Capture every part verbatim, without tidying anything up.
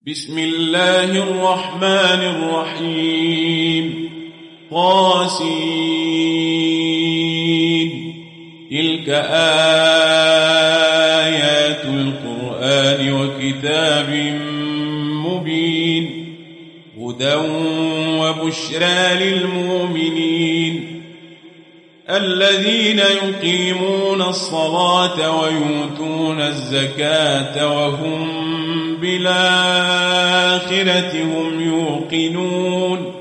بسم الله الرحمن الرحيم طاسين تلك آيات القرآن وكتاب مبين هدى وبشرى للمؤمنين الذين يقيمون الصلاة ويؤتون الزكاة وهم بالآخرة هم يوقنون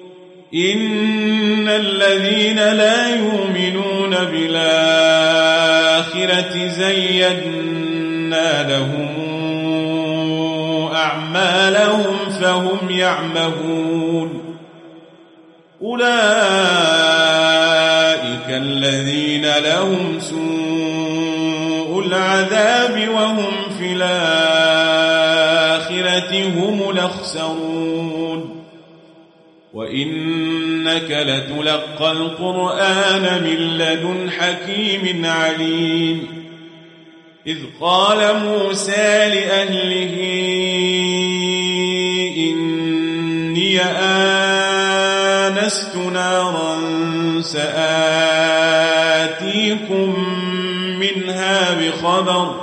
إن الذين لا يؤمنون بالآخرة زينا لهم أعمالهم فهم يعمهون أولئك الذين لهم سوء العذاب وهم في الآخرة هم الأخسرون وإنك لتلقى القرآن من لدن حكيم عليم إذ قال موسى لأهله إني آنست نارا سآتيكم منها بخبر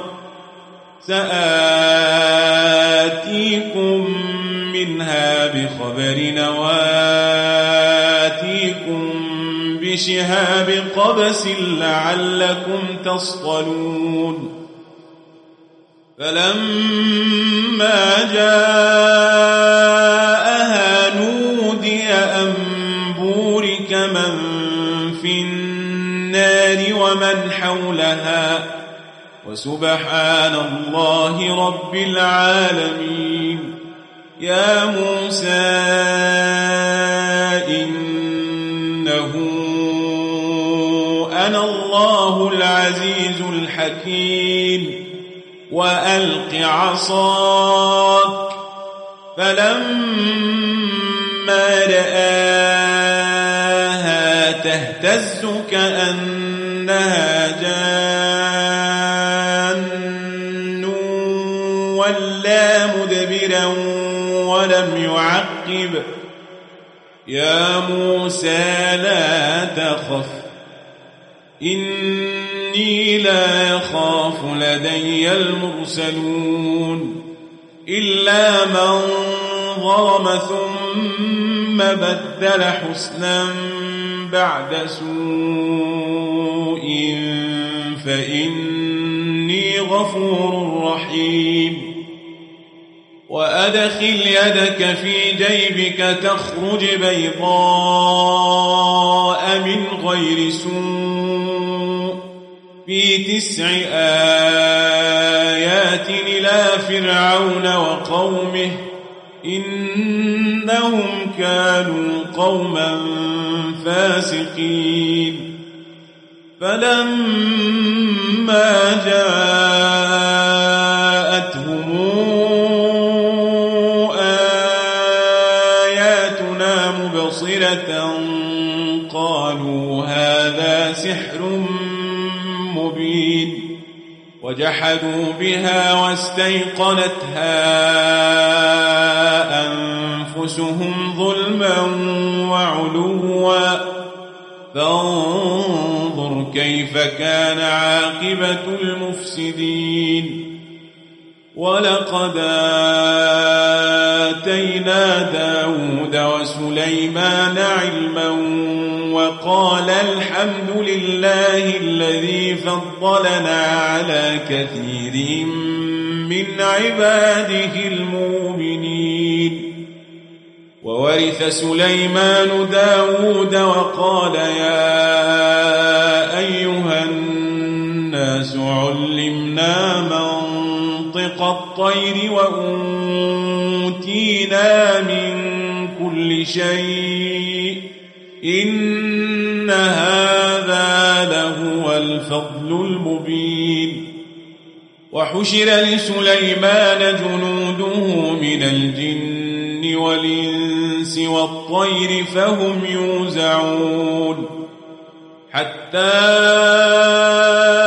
سآتيكم منها بخبر وآتيكم بشهاب قبس لعلكم تصطلون فلما جاءها نودي أن بورك من في النار ومن حولها وسبحان الله رب العالمين يا موسى إنه أنا الله العزيز الحكيم وألق عصاك فلما رآها تهتز كأنها جان ولا مدبرا ولم يعقب يا موسى لا تخف إني لا يخاف لدي المرسلون إلا من ظلم ثم بدل حسنا بعد سوء فإني غفور رحيم وأدخل يدك في جيبك تخرج بيضاء من غير سوء في تسع آيات إلى فرعون وقومه إنهم كانوا قوما فاسقين فلما جاءتهم آياتنا مبصرة قالوا هذا سحر مبين وجحدوا بها واستيقنتها أنفسهم ظلما وعلوا فانظر كيف كان عاقبة المفسدين ولقد آتينا داود وسليمان علما وقال الحمد لله الذي فضلنا على كثير من عباده المؤمنين وورث سليمان داود وقال يا أيها الناس علمنا منطق الطير وأوتينا من كل شيء إن هذا لهو الفضل المبين وحشر لسليمان جنوده من الجن والإنس والطير فهم يوزعون حتى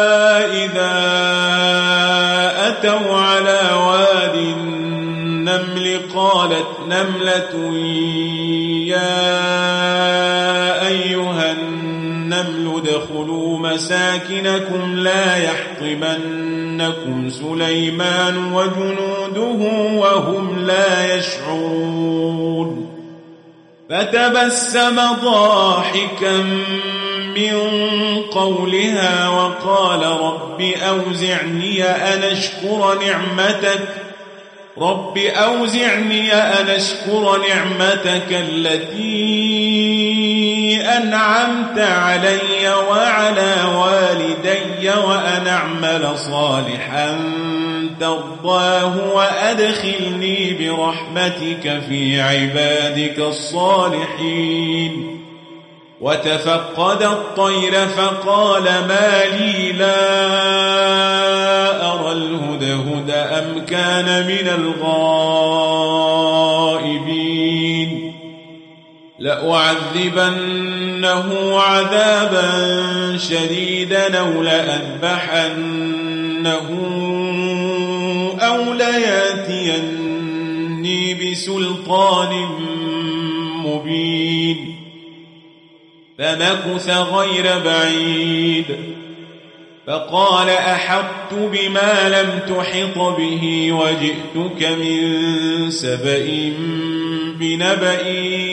إذا أتوا على واد النمل النمل قالت نملة يا أيها النمل ادخلوا مساكنكم لا يحطمنكم سليمان وجنوده وهم لا يشعرون فتبسم ضاحكا من قولها وقال رب أوزعني أن أشكر نعمتك رب أوزعني أن أشكر نعمتك التي أنعمت علي وعلى والدي وأن أعمل صالحا ترضاه وأدخلني برحمتك في عبادك الصالحين وتفقد الطير فقال ما لي لا أرى الهدهد أم كان من الغائبين لأعذبنه عذابا شديدا أو لأذبحنه أو لياتيني بسلطان مبين فمكث غير بعيد فقال أحطت بما لم تحط به وجئتك من سبأ بنبأ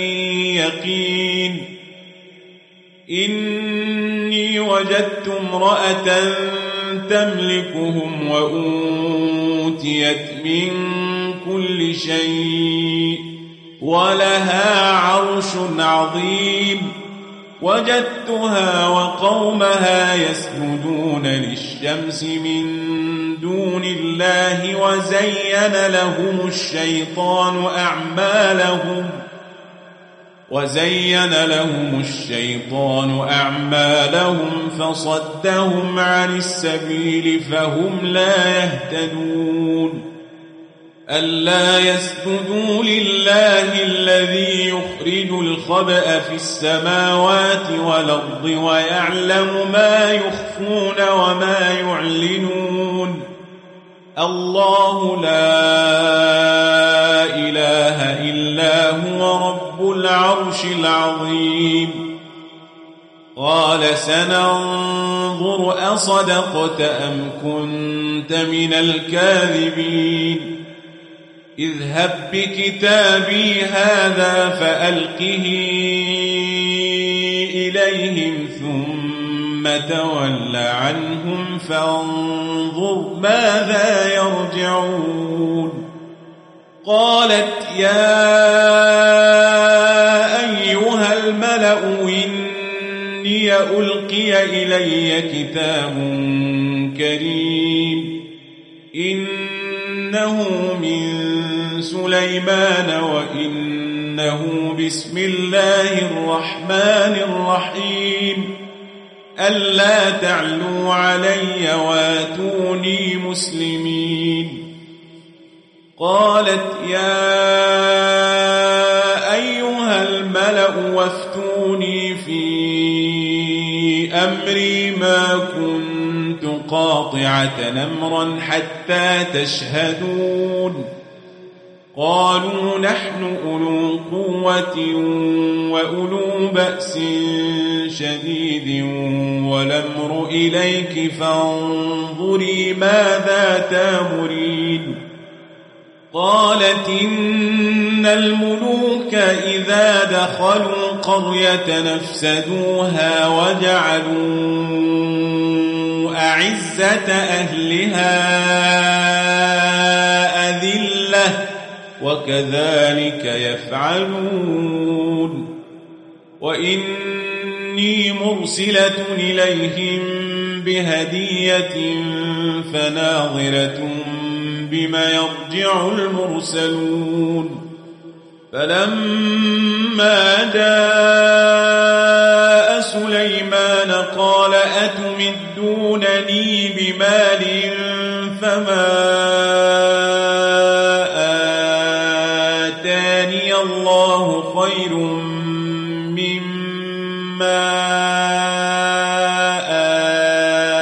يقين إني وجدت امرأة تملكهم وأوتيت من كل شيء ولها عرش عظيم وجدتها وقومها يسجدون للشمس من دون الله وزين لهم الشيطان أعمالهم وزين لهم الشيطان أعمالهم فصدهم عن السبيل فهم لا يهتدون ألا يسجدوا لله الذي يخرج الخبأ في السماوات والأرض ويعلم ما يخفون وما يعلنون الله لا إله إلا هو رب العرش العظيم قال سننظر أصدقت أم كنت من الكاذبين اذهب بكتابي هذا فألقه إليهم ثم تول عنهم فانظر ماذا يرجعون قالت يا أيها الملأ إني ألقي إلي كتاب كريم إنه من سليمان وإنه بسم الله الرحمن الرحيم ألا تعلوا علي واتوني مسلمين قالت يا أيها الملأ وافتوني في أمري ما كنت قاطعة أمرا حتى تشهدون قالوا نحن أولو قوة وأولو بأس شديد والأمر إليك فانظري ماذا تأمرين قالت إن الملوك إذا دخلوا قرية نفسدوها وجعلوا أعزة أهلها أذلة وكذلك يفعلون وإني مرسلة إليهم بهدية فناظرة بما يرجع المرسلون فلما جاء سليمان قال أتمدونني بمال فما آتاني الله خير مما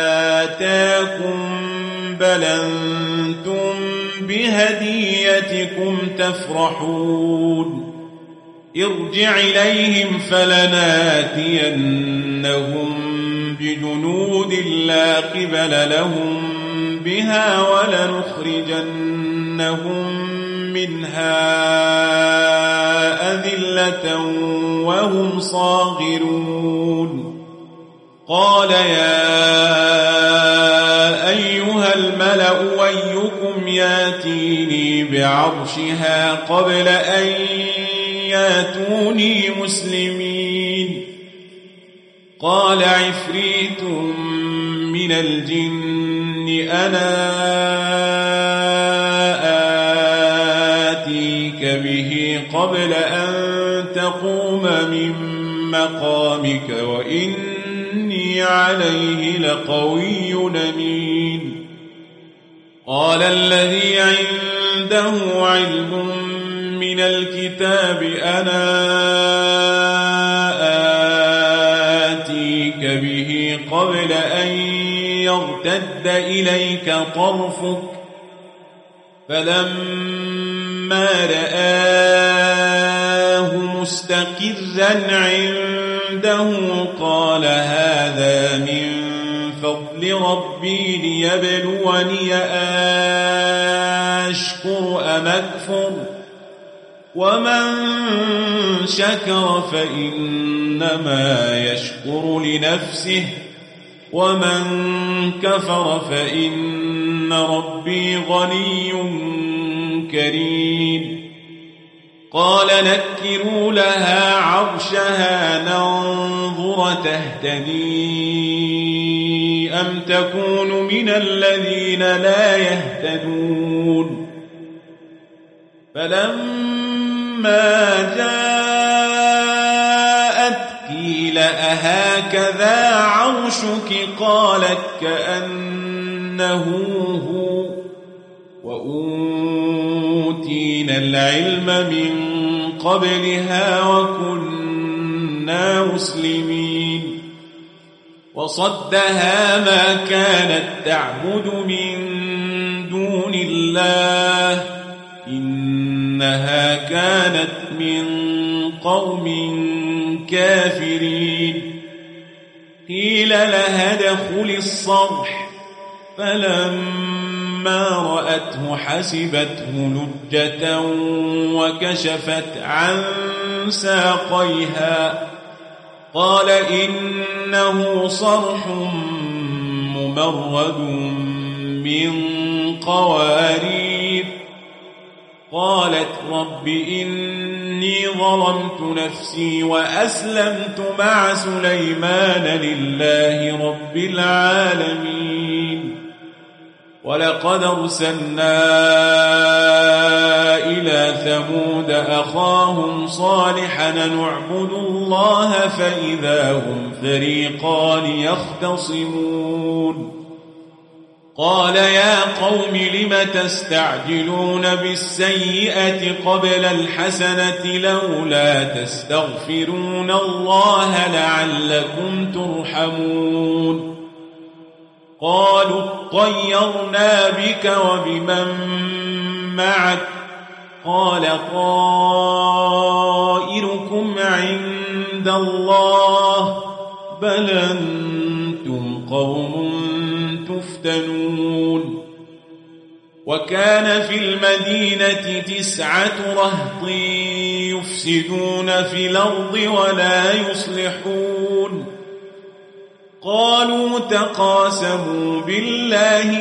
آتاكم بل أنتم بهديتكم بكم تفرحون ارجع إليهم فلناتينهم بجنود لا قبل لهم بها ولنخرجنهم منها أذلة وهم صاغرون قال يا أيها الملأ أيكم ياتيني بعرشها قبل أن ياتوني مسلمين قال عفريت من الجن أنا آتيك به قبل أن تقوم من مقامك وإني عليه لقوي أمين قال الذي عنده علم من الكتاب أنا آتيك به قبل أن يرتد إليك طرفك فلما رآه مستقرا عنده قال هذا من فضل ربي ليبلوني أشكر أم أكفر ومن شكر فإنما يشكر لنفسه ومن كفر فإن ربي غني كريم قال نكروا لها عرشها ننظر تهتدي أم تكون من الذين لا يهتدون فلما جاءت قيل أهكذا عرشك قالت كأنه هو وأوتينا العلم من قبلها وكنا مسلمين وصدها ما كانت تعبد من دون الله إنها كانت من قوم كافرين قيل لها ادخل الصرح فلما رأته حسبته لجة وكشفت عن ساقيها قال إنه صرح ممرد من قوارير قالت رب إني ظلمت نفسي وأسلمت مع سليمان لله رب العالمين ولقد أرسلنا إلى ثمود أخاهم صالحا نعبد الله فإذا هم فريقان يختصمون قال يا قوم لم تستعجلون بالسيئة قبل الحسنة لولا تستغفرون الله لعلكم ترحمون قالوا اطيرنا بك وبمن معك قال طائركم عند الله بل أنتم قوم تفتنون وكان في المدينة تسعة رهط يفسدون في الأرض ولا يصلحون قالوا تقاسموا بالله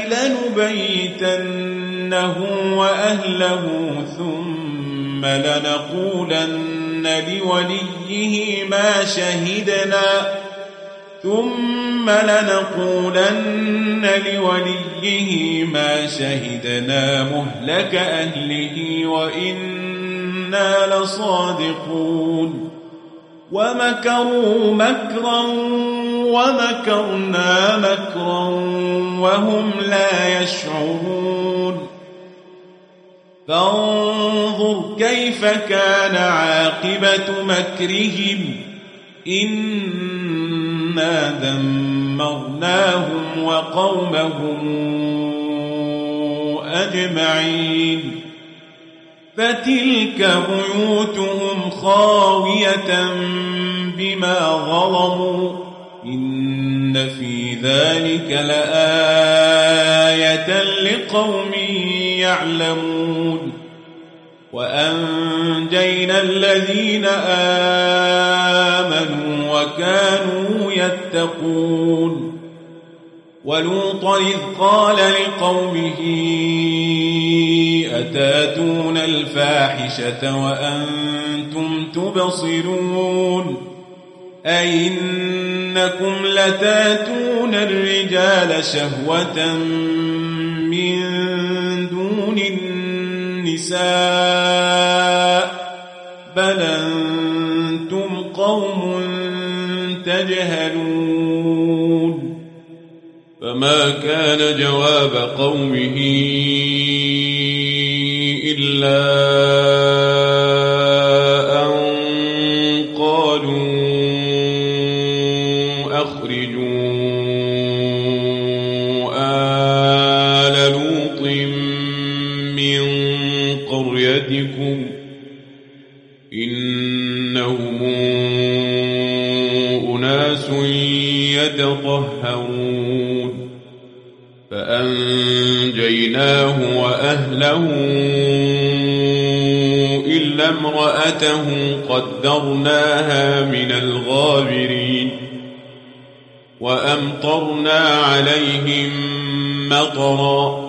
لنبيتنه وأهله ثم لنقولن لوليه ما شهدنا ثم لنقولن لوليه ما شهدنا مهلك أهله وإنا لصادقون ومكروا مكرا ومكرنا مكرا وهم لا يشعرون فانظر كيف كان عاقبة مكرهم إنا دمرناهم وقومهم أجمعين فتلك بيوتهم خاوية بما ظلموا إن في ذلك لآية لقوم يعلمون وأنجينا الذين آمنوا وكانوا يتقون ولوطا إذ قال لقومه أتاتون الفاحشة وأنتم تبصرون أئنكم لتاتون الرجال شهوة من دون النساء بل أنتم قوم تجهلون فما كان جواب قومه إلا أن قالوا أخرجوا آل لوط من قريتكم إنهم أناس يتطهرون فأنجيناه وأهله إلا امرأته قدرناها من الغابرين وأمطرنا عليهم مطرا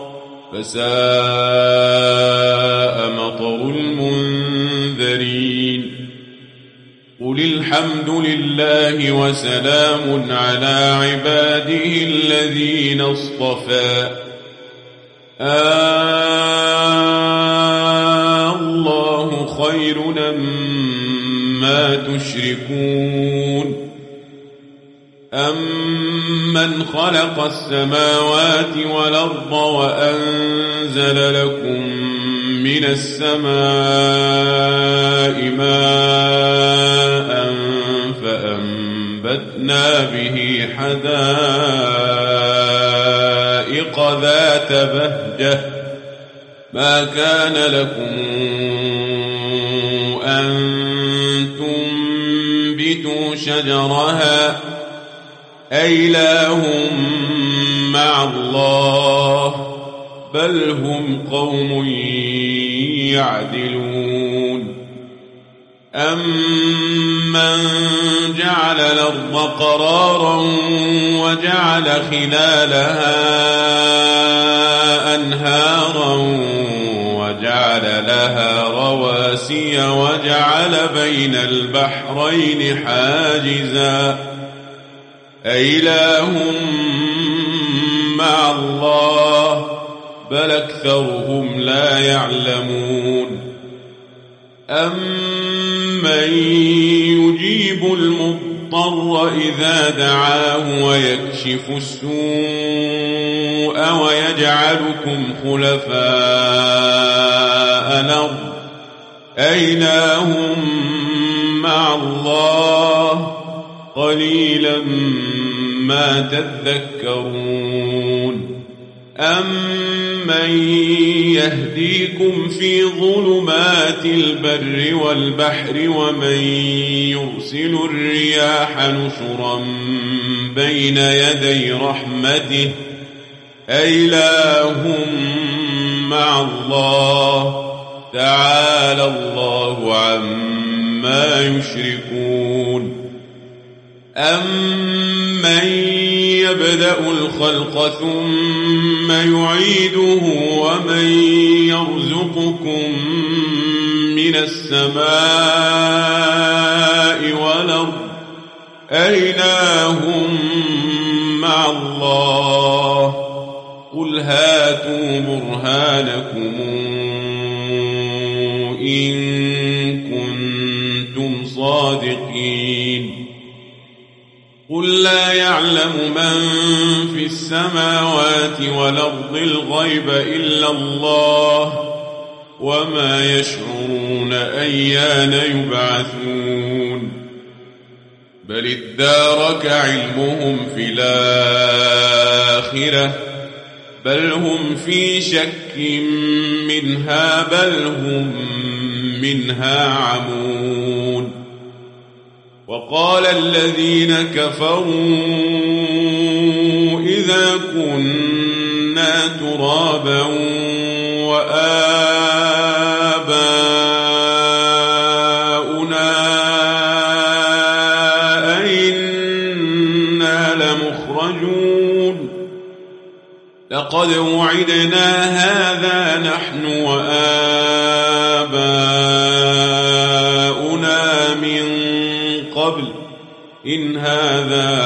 فساء مطر المنذرين قل الحمد لله وسلام على عباده الذين اصطفى آه الله خير أما تشركون أمن خلق السماوات والأرض وأنزل لكم من السماء ماء فأنبتنا به حدائق ذات بهجة ما كان لكم أن تنبتوا شجرها أإله مع الله بل هم قوم يعدلون أمن جعل الأرض قرارا وجعل خلالها أنهارا وجعل لها رواسي وجعل بين البحرين حاجزا أإله مع الله بل أكثرهم لا يعلمون أمن يجيب المضطر إذا دعاه ويكشف السوء ويجعلكم خلفاء الأرض أإله مع الله قليلا ما تذكرون أمن يهديكم في ظلمات البر والبحر ومن يرسل الرياح نشرا بين يدي رحمته أإله مع الله تعالى الله عما يشركون أمن يبدأ الخلق ثم يعيده ومن يرزقكم من السماء والأرض أإله مع الله قل هاتوا برهانكم إن كنتم صادقين قل لا يعلم من في السماوات والأرض الغيب إلا الله وما يشعرون أيان يبعثون بل ادارك علمهم في الآخرة بل هم في شك منها بل هم منها عمون وقال الذين كفروا إذا كنا ترابا وآباؤنا أئنا لمخرجون لقد وعدنا هذا نحن وآباؤنا من قبل إن هذا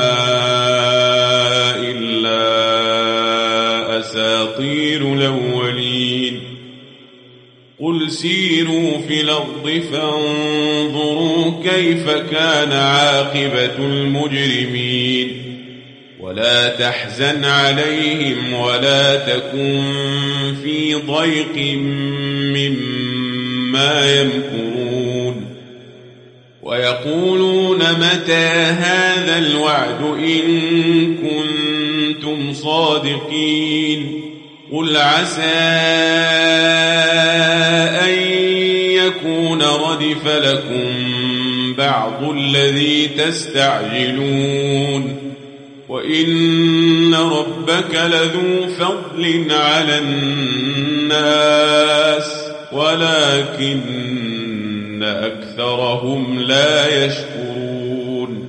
إلا أساطير الأولين قل سيروا في الأرض فانظروا كيف كان عاقبة المجرمين ولا تحزن عليهم ولا تكن في ضيق مما يمكرون ويقولون متى هذا الوعد إن كنتم صادقين قل عسى أن يكون ردف لكم بعض الذي تستعجلون وإن ربك لذو فضل على الناس ولكن أكثرهم لا يشكرون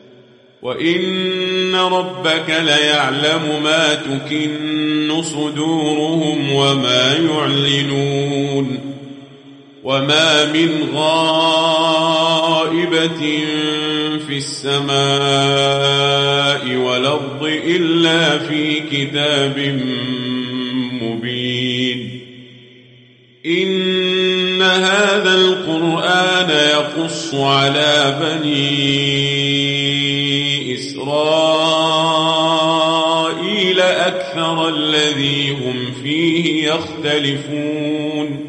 وإن ربك ليعلم ما تكن صدورهم وما يعلنون وما من غائبة في السماء والأرض إلا في كتاب مبين إن هذا القرآن يقص على بني إسرائيل أكثر الذي هم فيه يختلفون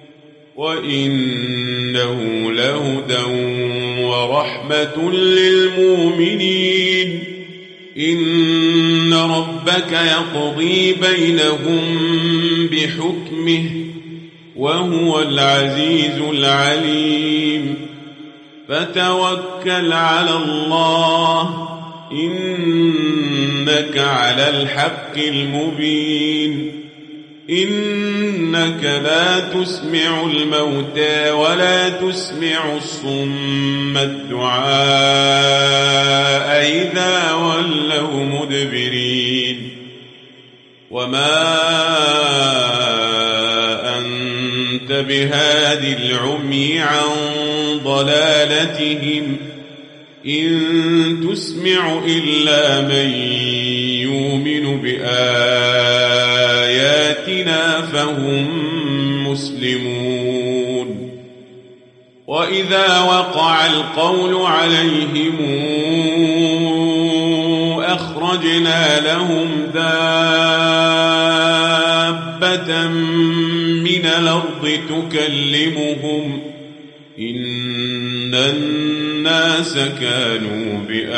وإنه لهدى ورحمة للمؤمنين إن ربك يقضي بينهم بحكمه وهو العزيز العليم فتوكل على الله إنك على الحق المبين إنك لا تسمع الموتى ولا تسمع الصم الدعاء إذا ولوا مدبرين وما أنت بهاد العمي عن ضلالتهم إن تسمع إلا من يؤمن بآياتنا فهم مسلمون وإذا وقع القول عليهم أخرجنا لهم دابة من الأرض تكلمهم إن الناس كانوا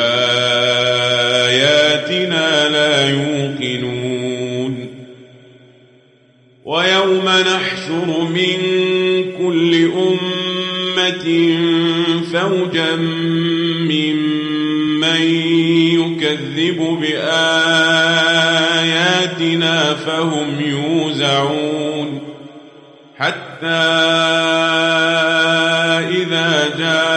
بآياتنا لا يوقنون ويوم نحشر من كل أمة فوجا ممن يكذب بآياتنا فهم يوزعون حتى إذا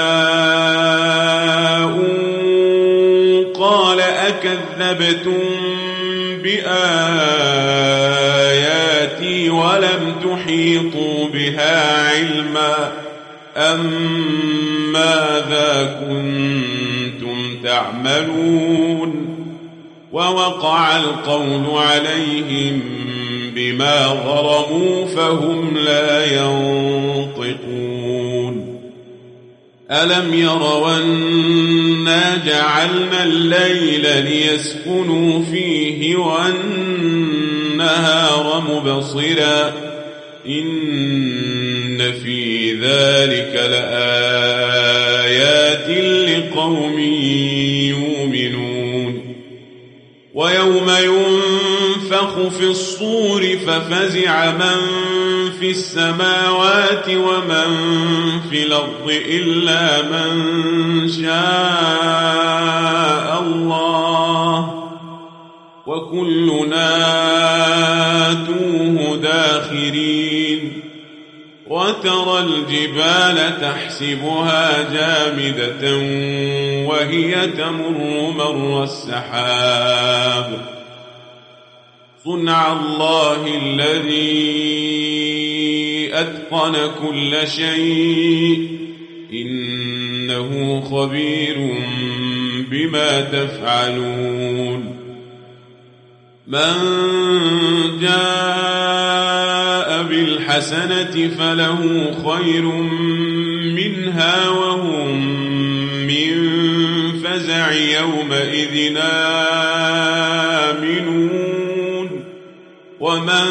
جاءوا قال أكذبتم بآياتي ولم تحيطوا بها علما أم ماذا كنتم تعملون ووقع القول عليهم بما ظلموا فهم لا ينطقون ألم يروا أنا جعلنا الليل ليسكنوا فيه والنهار مبصرا إن في ذلك لآيات لقوم يؤمنون ويوم ينفخ ينفخ في الصور ففزع من في السماوات ومن في الأرض إلا من شاء الله وكلنا آتوه داخرين وترى الجبال تحسبها جامدة وهي تمر مر السحاب صنع الله الذي أتقن كل شيء إنه خبير بما تفعلون من جاء بالحسنة فله خير منها وهم من فزع يومئذ آمنون ومن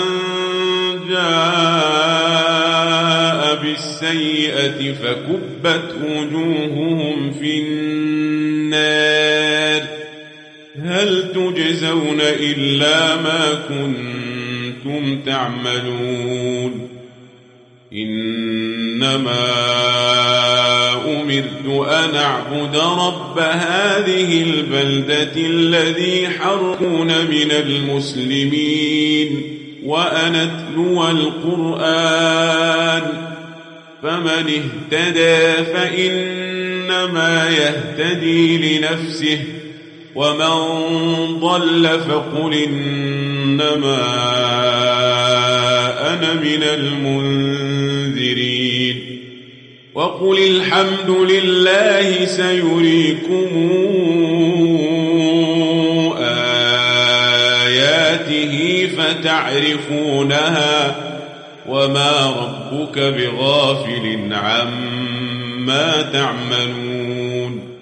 جاء بالسيئة فكبت وجوههم في النار هل تجزون إلا ما كنتم تعملون إنما أمرت أن أعبد رب هذه البلدة الذي حرمون من المسلمين وأن أتلو القرآن فمن اهتدى فإنما يهتدي لنفسه ومن ضل فقل إنما أنا من المنذرين وقل الحمد لله سيريكم آياته فتعرفونها وما ربك بغافل عما تعملون